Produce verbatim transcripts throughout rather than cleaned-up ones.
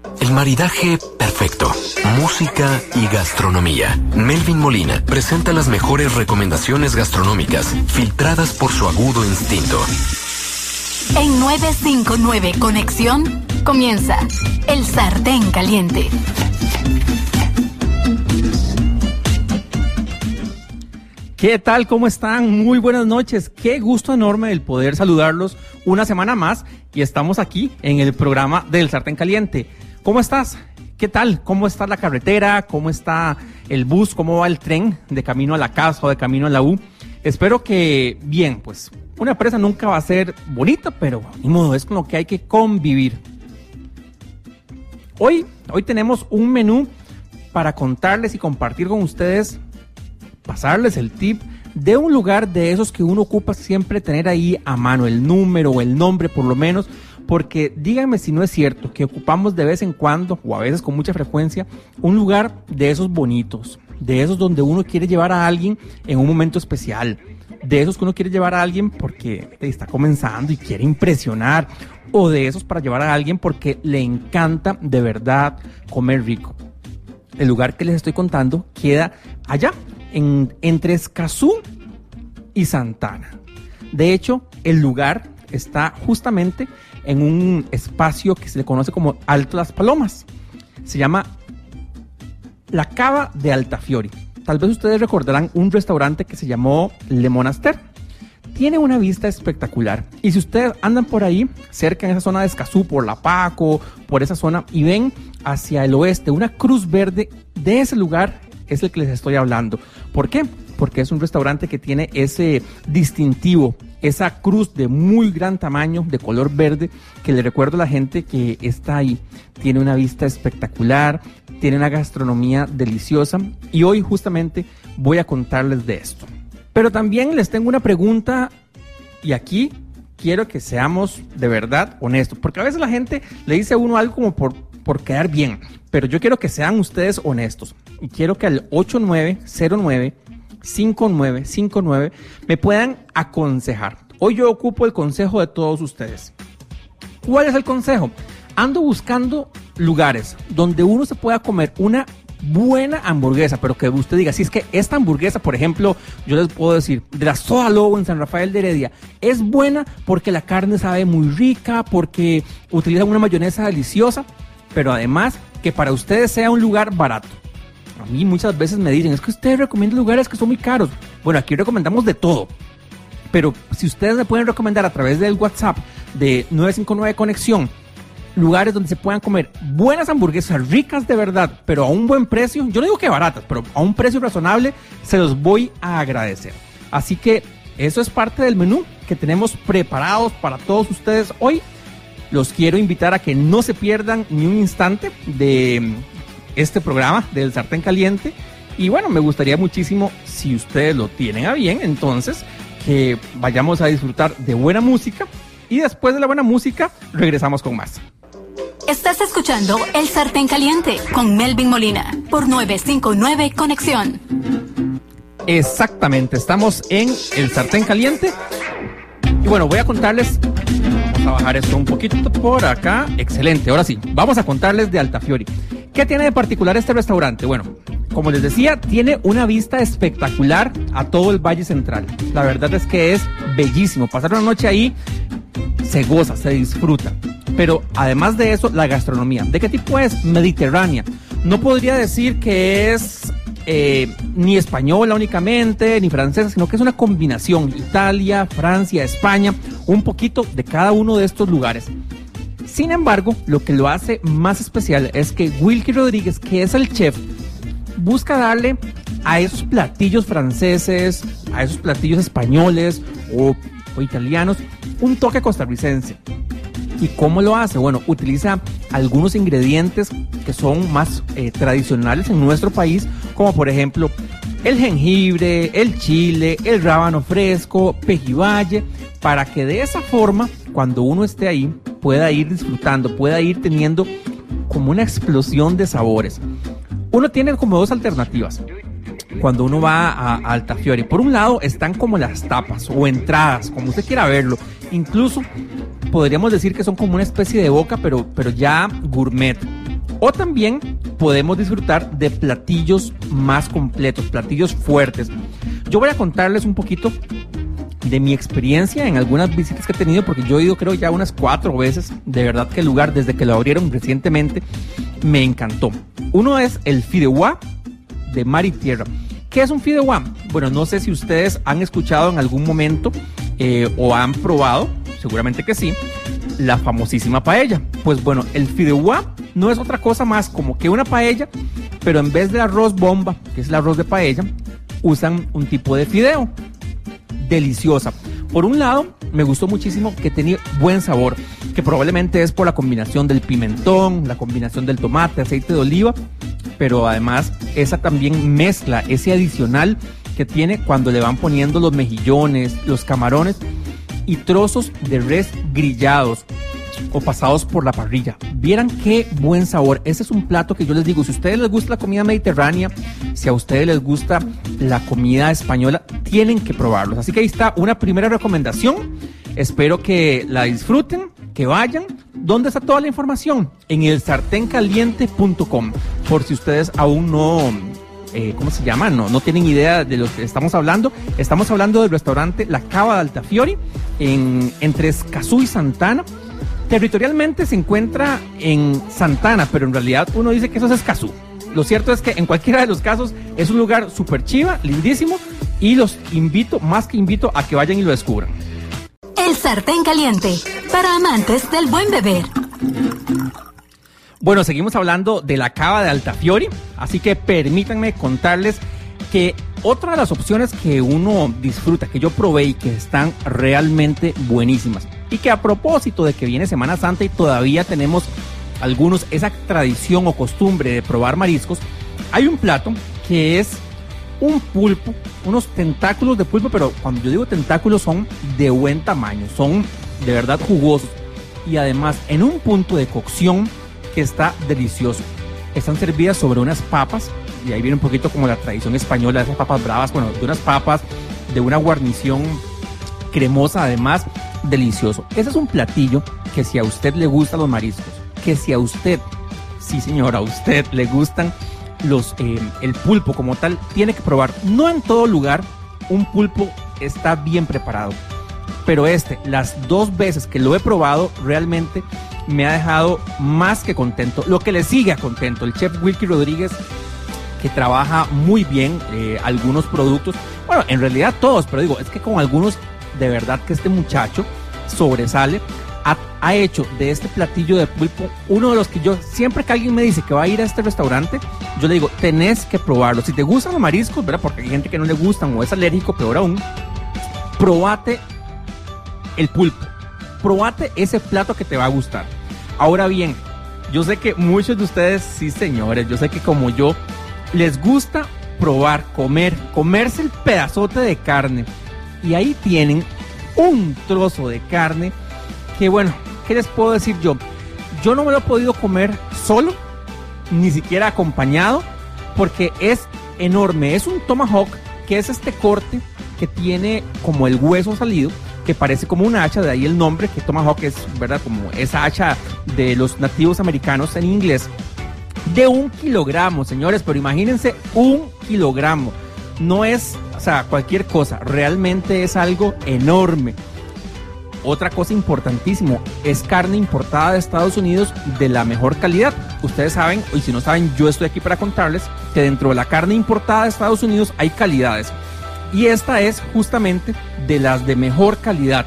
El maridaje perfecto. Música y gastronomía. Melvin Molina presenta las mejores recomendaciones gastronómicas, filtradas por su agudo instinto. En nueve cinco nueve Conexión comienza El Sartén Caliente. ¿Qué tal? ¿Cómo están? Muy buenas noches. Qué gusto enorme el poder saludarlos una semana más y estamos aquí en el programa del Sartén Caliente. ¿Cómo estás? ¿Qué tal? ¿Cómo está la carretera? ¿Cómo está el bus? ¿Cómo va el tren de camino a la casa o de camino a la U? Espero que bien, pues una empresa nunca va a ser bonita, pero ni modo, es con lo que hay que convivir. Hoy, hoy tenemos un menú para contarles y compartir con ustedes, pasarles el tip de un lugar de esos que uno ocupa siempre tener ahí a mano, el número o el nombre por lo menos, porque díganme si no es cierto que ocupamos de vez en cuando, o a veces con mucha frecuencia, un lugar de esos bonitos, de esos donde uno quiere llevar a alguien en un momento especial, de esos que uno quiere llevar a alguien porque está comenzando y quiere impresionar, o de esos para llevar a alguien porque le encanta de verdad comer rico. El lugar que les estoy contando queda allá, en, entre Escazú y Santana. De hecho, el lugar está justamente en un espacio que se le conoce como Alto Las Palomas. Se llama La Cava de Altafiori. Tal vez ustedes recordarán un restaurante que se llamó Le Monaster. Tiene una vista espectacular. Y si ustedes andan por ahí, cerca en esa zona de Escazú, por La Paco, por esa zona, y ven hacia el oeste una cruz verde, de ese lugar es el que les estoy hablando. ¿Por qué? Porque es un restaurante que tiene ese distintivo, esa cruz de muy gran tamaño, de color verde, que le recuerdo a la gente que está ahí. Tiene una vista espectacular, tiene una gastronomía deliciosa, y hoy justamente voy a contarles de esto. Pero también les tengo una pregunta, y aquí quiero que seamos de verdad honestos, porque a veces la gente le dice a uno algo como por, por quedar bien, pero yo quiero que sean ustedes honestos, y quiero que al ocho nueve cero nueve cinco nueve cinco nueve me puedan aconsejar. Hoy yo ocupo el consejo de todos ustedes. ¿Cuál es el consejo? Ando buscando lugares donde uno se pueda comer una buena hamburguesa, pero que usted diga, si es que esta hamburguesa, por ejemplo, yo les puedo decir, de la Soda Lobo en San Rafael de Heredia, es buena porque la carne sabe muy rica, porque utilizan una mayonesa deliciosa, pero además que para ustedes sea un lugar barato. A mí muchas veces me dicen, es que ustedes recomiendan lugares que son muy caros. Bueno, aquí recomendamos de todo, pero si ustedes me pueden recomendar a través del WhatsApp de nueve cinco nueve Conexión, lugares donde se puedan comer buenas hamburguesas ricas de verdad, pero a un buen precio, yo no digo que baratas, pero a un precio razonable, se los voy a agradecer. Así que eso es parte del menú que tenemos preparados para todos ustedes hoy. Los quiero invitar a que no se pierdan ni un instante de este programa del Sartén Caliente. Y bueno, me gustaría muchísimo, si ustedes lo tienen a bien, entonces, que vayamos a disfrutar de buena música, y después de la buena música regresamos con más. Estás escuchando El Sartén Caliente con Melvin Molina por nueve cinco nueve Conexión. Exactamente, estamos en El Sartén Caliente. Y bueno, voy a contarles, vamos a bajar esto un poquito por acá. Excelente, ahora sí, vamos a contarles de Altafiori. ¿Qué tiene de particular este restaurante? Bueno, como les decía, tiene una vista espectacular a todo el Valle Central. La verdad es que es bellísimo. Pasar una noche ahí se goza, se disfruta. Pero además de eso, la gastronomía. ¿De qué tipo es? Mediterránea. No podría decir que es eh, ni española únicamente, ni francesa, sino que es una combinación. Italia, Francia, España, un poquito de cada uno de estos lugares. Sin embargo, lo que lo hace más especial es que Wilkie Rodríguez, que es el chef, busca darle a esos platillos franceses, a esos platillos españoles o, o italianos, un toque costarricense. ¿Y cómo lo hace? Bueno, utiliza algunos ingredientes que son más eh, tradicionales en nuestro país, como por ejemplo el jengibre, el chile, el rábano fresco, pejibaye, para que de esa forma, cuando uno esté ahí, pueda ir disfrutando, pueda ir teniendo como una explosión de sabores. Uno tiene como dos alternativas cuando uno va a, a Altafiori. Por un lado están como las tapas o entradas, como usted quiera verlo. Incluso podríamos decir que son como una especie de boca, pero, pero ya gourmet. O también podemos disfrutar de platillos más completos, platillos fuertes. Yo voy a contarles un poquito de mi experiencia en algunas visitas que he tenido, porque yo he ido creo ya unas cuatro veces. De verdad que el lugar, desde que lo abrieron recientemente, me encantó. Uno es el Fideuá de Mar y Tierra. ¿Qué es un Fideuá? Bueno, no sé si ustedes han escuchado en algún momento eh, o han probado, seguramente que sí, la famosísima paella. Pues bueno, el Fideuá no es otra cosa más como que una paella, pero en vez del arroz bomba, que es el arroz de paella, usan un tipo de fideo. Deliciosa. Por un lado, me gustó muchísimo que tenía buen sabor, que probablemente es por la combinación del pimentón, la combinación del tomate, aceite de oliva, pero además esa también mezcla, ese adicional que tiene cuando le van poniendo los mejillones, los camarones y trozos de res grillados o pasados por la parrilla. Vieran qué buen sabor. Ese es un plato que yo les digo, si a ustedes les gusta la comida mediterránea, si a ustedes les gusta la comida española, tienen que probarlos. Así que ahí está una primera recomendación. Espero que la disfruten, que vayan. ¿Dónde está toda la información? En el sartén caliente punto com. Por si ustedes aún no, eh, ¿cómo se llama? No, no tienen idea de lo que estamos hablando. Estamos hablando del restaurante La Cava de Altafiori, en, entre Escazú y Santana. Territorialmente se encuentra en Santana, pero en realidad uno dice que eso es Escazú. Lo cierto es que en cualquiera de los casos es un lugar súper chiva, lindísimo, y los invito, más que invito, a que vayan y lo descubran. El Sartén Caliente, para amantes del buen beber. Bueno, seguimos hablando de La Cava de Altafiori, así que permítanme contarles que otra de las opciones que uno disfruta, que yo probé y que están realmente buenísimas, y que a propósito de que viene Semana Santa y todavía tenemos algunos esa tradición o costumbre de probar mariscos, hay un plato que es un pulpo, unos tentáculos de pulpo, pero cuando yo digo tentáculos son de buen tamaño, son de verdad jugosos y además en un punto de cocción que está delicioso. Están servidas sobre unas papas, y ahí viene un poquito como la tradición española, esas papas bravas, bueno, de unas papas de una guarnición cremosa, además delicioso. Ese es un platillo que si a usted le gustan los mariscos, que si a usted, sí señora, a usted le gustan los, eh, el pulpo como tal, tiene que probar. No en todo lugar un pulpo está bien preparado, pero este, las dos veces que lo he probado, realmente me ha dejado más que contento. Lo que le sigue a contento, el chef Wilkie Rodríguez, que trabaja muy bien eh, algunos productos, bueno, en realidad todos, pero digo, es que con algunos de verdad que este muchacho sobresale. Ha, ha hecho de este platillo de pulpo uno de los que yo, siempre que alguien me dice que va a ir a este restaurante, yo le digo, tenés que probarlo. Si te gustan los mariscos, ¿verdad? Porque hay gente que no le gustan o es alérgico, peor aún, probate el pulpo, probate ese plato que te va a gustar. Ahora bien, yo sé que muchos de ustedes, sí señores, yo sé que como yo, les gusta probar, comer, comerse el pedazote de carne, y ahí tienen un trozo de carne que, bueno, ¿qué les puedo decir yo? Yo no me lo he podido comer solo, ni siquiera acompañado, porque es enorme. Es un tomahawk, que es este corte que tiene como el hueso salido, que parece como un hacha, de ahí el nombre, que tomahawk es, ¿verdad? Como esa hacha de los nativos americanos en inglés, de un kilogramo, señores, pero imagínense un kilogramo. No es, o sea, cualquier cosa, realmente es algo enorme. Otra cosa importantísimo, es carne importada de Estados Unidos de la mejor calidad. Ustedes saben, y si no saben, yo estoy aquí para contarles que dentro de la carne importada de Estados Unidos hay calidades. Y esta es justamente de las de mejor calidad.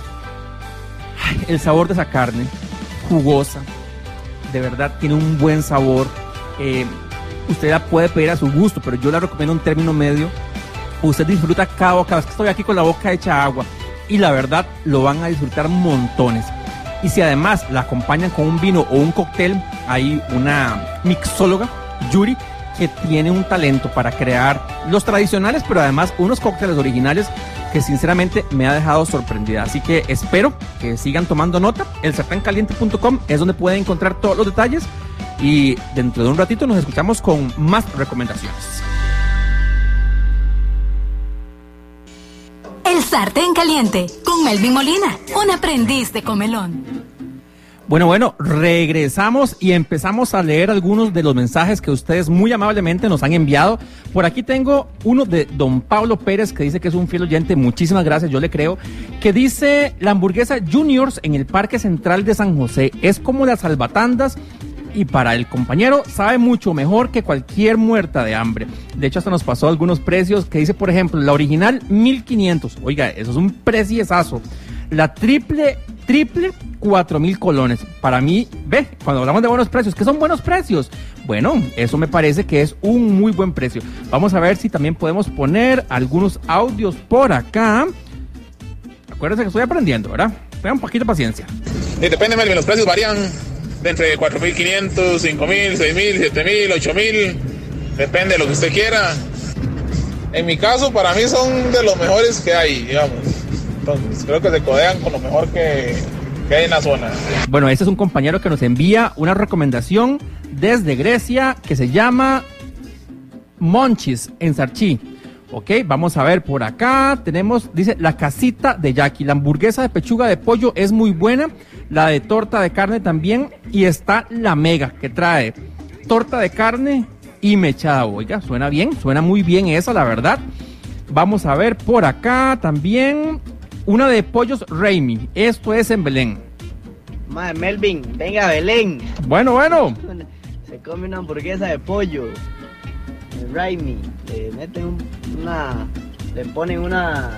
Ay, el sabor de esa carne, jugosa, de verdad tiene un buen sabor. Eh, usted la puede pedir a su gusto, pero yo la recomiendo en término medio. Usted disfruta cada bocado. Es que estoy aquí con la boca hecha agua. Y la verdad, lo van a disfrutar montones. Y si además la acompañan con un vino o un cóctel, hay una mixóloga, Yuri, que tiene un talento para crear los tradicionales, pero además unos cócteles originales que sinceramente me ha dejado sorprendida. Así que espero que sigan tomando nota. El sartén caliente punto com es donde pueden encontrar todos los detalles. Y dentro de un ratito nos escuchamos con más recomendaciones. El Sartén Caliente, con Melvin Molina, un aprendiz de comelón. Bueno, bueno, regresamos y empezamos a leer algunos de los mensajes que ustedes muy amablemente nos han enviado. Por aquí tengo uno de don Pablo Pérez, que dice que es un fiel oyente, muchísimas gracias, yo le creo, que dice: la hamburguesa Juniors en el Parque Central de San José es como las salvatandas, y para el compañero sabe mucho mejor que cualquier muerta de hambre. De hecho, hasta nos pasó algunos precios, que dice, por ejemplo, la original mil quinientos, oiga, eso es un preciesazo. La triple, triple, cuatro mil colones. Para mí, ve, cuando hablamos de buenos precios, ¿qué son buenos precios? Bueno, eso me parece que es un muy buen precio. Vamos a ver si también podemos poner algunos audios por acá. Acuérdense que estoy aprendiendo, ¿verdad? Tengan un poquito de paciencia. Y depende, Melvin, los precios varían de entre cuatro mil quinientos, cinco mil, seis mil, siete mil, ocho mil. Depende de lo que usted quiera. En mi caso, para mí son de los mejores que hay, digamos. Entonces, creo que se codean con lo mejor que, que hay en la zona. Bueno, este es un compañero que nos envía una recomendación desde Grecia que se llama Monchis en Sarchi. Ok, vamos a ver por acá. Tenemos, dice, la casita de Jackie. La hamburguesa de pechuga de pollo es muy buena. La de torta de carne también. Y está la mega, que trae torta de carne y mechada. Oiga, suena bien, suena muy bien esa, la verdad. Vamos a ver por acá también una de pollos Raimi. Esto es en Belén. Madre Melvin, venga a Belén. Bueno, bueno. Se come una hamburguesa de pollo. Raimi, le meten un, una, le ponen una,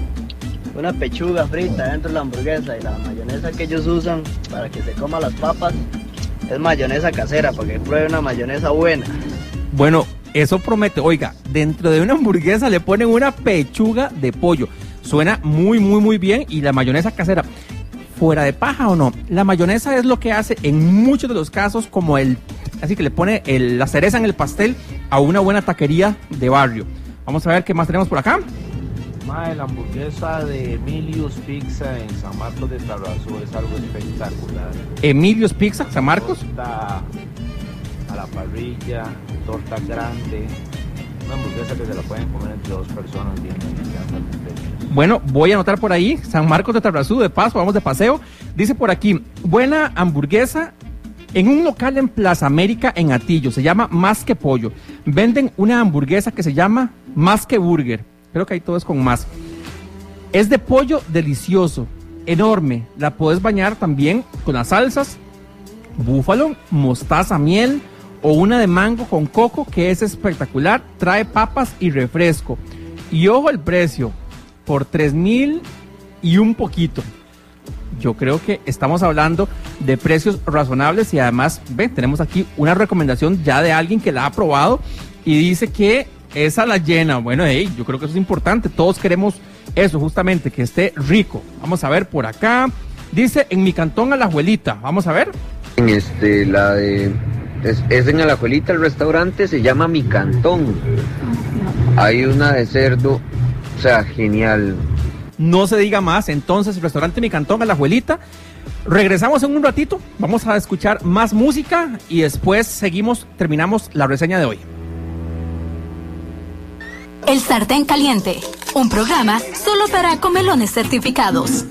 una pechuga frita dentro de la hamburguesa, y la mayonesa que ellos usan para que se coma las papas es mayonesa casera, para que pruebe una mayonesa buena. Bueno, eso promete. Oiga, dentro de una hamburguesa le ponen una pechuga de pollo. Suena muy, muy, muy bien. Y la mayonesa casera, fuera de paja o no, la mayonesa es lo que hace en muchos de los casos como el, así que le pone el, la cereza en el pastel a una buena taquería de barrio. Vamos a ver qué más tenemos por acá. Mae, la hamburguesa de Emilio's Pizza en San Marcos de Tarrazú es algo espectacular. Emilio's Pizza, San Marcos. Torta a la parrilla, torta grande, una hamburguesa que se la pueden comer entre dos personas bien deliciosa. Bueno, voy a anotar por ahí, San Marcos de Tarrazú, de paso, vamos de paseo. Dice por aquí, buena hamburguesa en un local en Plaza América en Atillo, se llama Más que Pollo. Venden una hamburguesa que se llama Más que Burger, creo que ahí todo es con más. Es de pollo delicioso, enorme, la puedes bañar también con las salsas, búfalo, mostaza, miel, o una de mango con coco, que es espectacular, trae papas y refresco. Y ojo el precio, por tres mil y un poquito. Yo creo que estamos hablando de precios razonables, y además, ven, tenemos aquí una recomendación ya de alguien que la ha probado y dice que esa la llena. Bueno, hey, yo creo que eso es importante, todos queremos eso, justamente, que esté rico. Vamos a ver por acá, dice, en mi cantón Alajuelita, vamos a ver. Este, la de, es, es en Alajuelita, el restaurante se llama Mi Cantón. Hay una de cerdo, o sea, genial. No se diga más. Entonces, restaurante Mi Cantón, Alajuelita. Regresamos en un ratito, vamos a escuchar más música y después seguimos, terminamos la reseña de hoy. El Sartén Caliente, un programa solo para comelones certificados.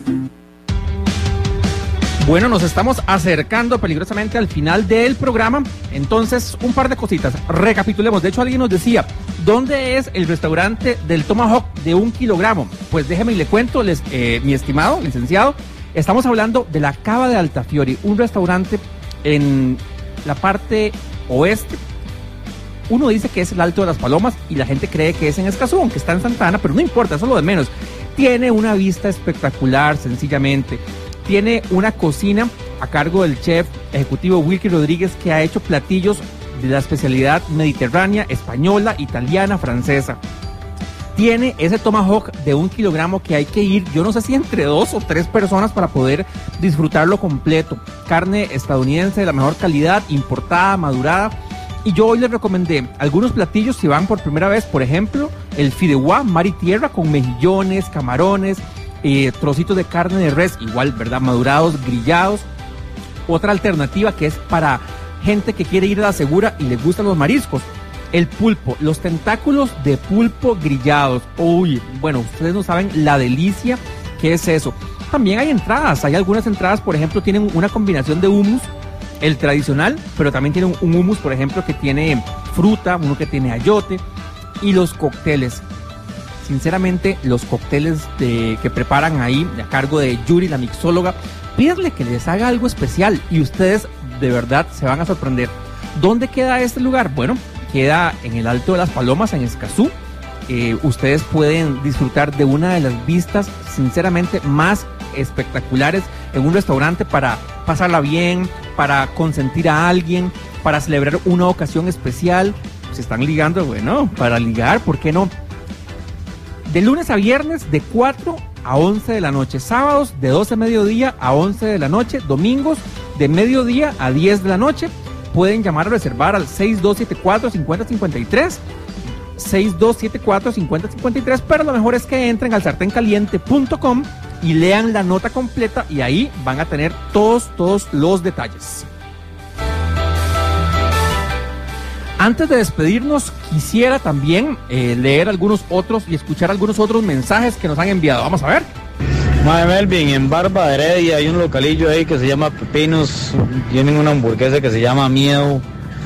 Bueno, nos estamos acercando peligrosamente al final del programa, entonces un par de cositas, recapitulemos. De hecho, alguien nos decía, ¿dónde es el restaurante del Tomahawk de un kilogramo? Pues déjeme y le cuento, les, eh, mi estimado licenciado, estamos hablando de la Cava de Altafiori, un restaurante en la parte oeste. Uno dice que es el Alto de las Palomas y la gente cree que es en Escazú, que está en Santa Ana, pero no importa, eso es lo de menos. Tiene una vista espectacular, sencillamente. Tiene una cocina a cargo del chef ejecutivo Wilkie Rodríguez, que ha hecho platillos de la especialidad mediterránea, española, italiana, francesa. Tiene ese tomahawk de un kilogramo que hay que ir, yo no sé si entre dos o tres personas para poder disfrutarlo completo. Carne estadounidense de la mejor calidad, importada, madurada. Y yo hoy les recomendé algunos platillos si van por primera vez, por ejemplo, el fideuá, mar y tierra, con mejillones, camarones, Eh, trocitos de carne de res, igual, ¿verdad? Madurados, grillados. Otra alternativa que es para gente que quiere ir a la segura y le gustan los mariscos, el pulpo, los tentáculos de pulpo grillados. Uy, bueno, ustedes no saben la delicia que es eso. también hay entradas. Hay algunas entradas, por ejemplo, tienen una combinación de hummus, el tradicional, pero también tienen un hummus, por ejemplo, que tiene fruta, uno que tiene ayote, y los cócteles. Sinceramente, los cócteles de, que preparan ahí, a cargo de Yuri, la mixóloga, pídele que les haga algo especial y ustedes de verdad se van a sorprender. ¿Dónde queda este lugar? Bueno, queda en el Alto de las Palomas, en Escazú. Eh, ustedes pueden disfrutar de una de las vistas, sinceramente, más espectaculares en un restaurante para pasarla bien, para consentir a alguien, para celebrar una ocasión especial. Se están ligando, bueno, para ligar, ¿por qué no? De lunes a viernes, de cuatro a once de la noche. Sábados, de doce de mediodía a once de la noche. Domingos, de mediodía a diez de la noche. Pueden llamar a reservar al seis dos siete cuatro, cinco cero cinco tres. seis dos siete cuatro, cinco cero cinco tres. Pero lo mejor es que entren al sartén caliente punto com y lean la nota completa. Y ahí van a tener todos, todos los detalles. Antes de despedirnos, quisiera también eh, leer algunos otros y escuchar algunos otros mensajes que nos han enviado. Vamos a ver. Mae Melvin, en Barba de Heredia hay un localillo ahí que se llama Pepinos. Tienen una hamburguesa que se llama Miedo.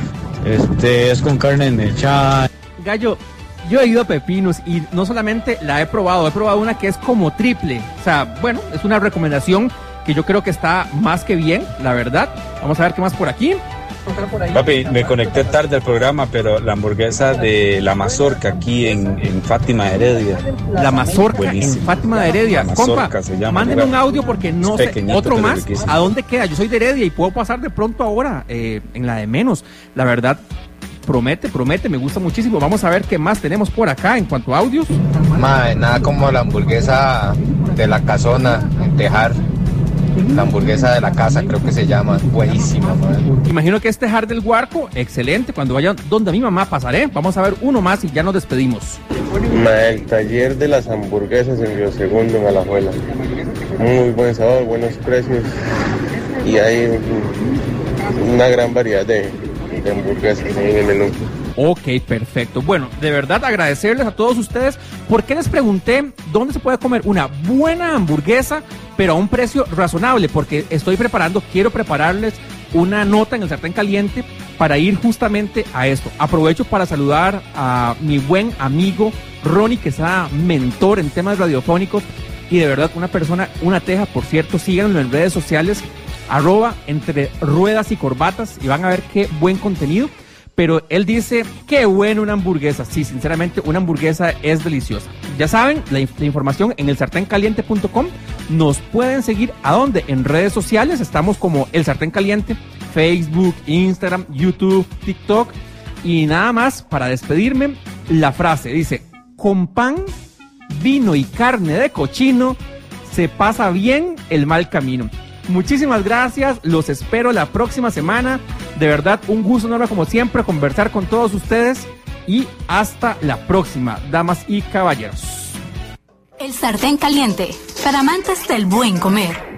Este es con carne mechada. Gallo, yo he ido a Pepinos y no solamente la he probado, he probado una que es como triple. O sea, bueno, es una recomendación que yo creo que está más que bien, la verdad. Vamos a ver qué más por aquí. Papi, me conecté tarde al programa, pero la hamburguesa de La Mazorca aquí en, en Fátima de Heredia. La Mazorca buenísimo. En Fátima de Heredia. La Mazorca Compa, se llama. mándenme un audio porque no sé, otro más, riquísimo. ¿A dónde queda? Yo soy de Heredia y puedo pasar de pronto ahora eh, en la de menos. La verdad, promete, promete, me gusta muchísimo. Vamos a ver qué más tenemos por acá en cuanto a audios. Madre, nada como la hamburguesa de La Casona en Tejar. La hamburguesa de la casa, creo que se llama, buenísima, madre. Imagino que este Tejar del Guarco, excelente. Cuando vayan donde mi mamá pasaré. Vamos a ver uno más y ya nos despedimos. Madre, el taller de las hamburguesas en Río Segundo, en Alajuela. Muy buen sabor, buenos precios y hay una gran variedad de, de hamburguesas en el menú. Ok, perfecto. Bueno, de verdad agradecerles a todos ustedes porque les pregunté dónde se puede comer una buena hamburguesa, pero a un precio razonable, porque estoy preparando, quiero prepararles una nota en el sartén caliente para ir justamente a esto. Aprovecho para saludar a mi buen amigo Ronnie, que es mentor en temas radiofónicos y de verdad una persona, una teja, por cierto, síganlo en redes sociales, arroba entre ruedas y corbatas y van a ver qué buen contenido. Pero él dice, qué bueno una hamburguesa. Sí, sinceramente, una hamburguesa es deliciosa. Ya saben, la, la información en el sartén caliente punto com. Nos pueden seguir, ¿a dónde? En redes sociales, estamos como El Sartén Caliente, Facebook, Instagram, YouTube, TikTok. Y nada más, para despedirme, la frase dice, con pan, vino y carne de cochino, se pasa bien el mal camino. Muchísimas gracias, los espero la próxima semana. De verdad, un gusto enorme como siempre conversar con todos ustedes y hasta la próxima, damas y caballeros. El Sartén Caliente, para amantes del buen comer.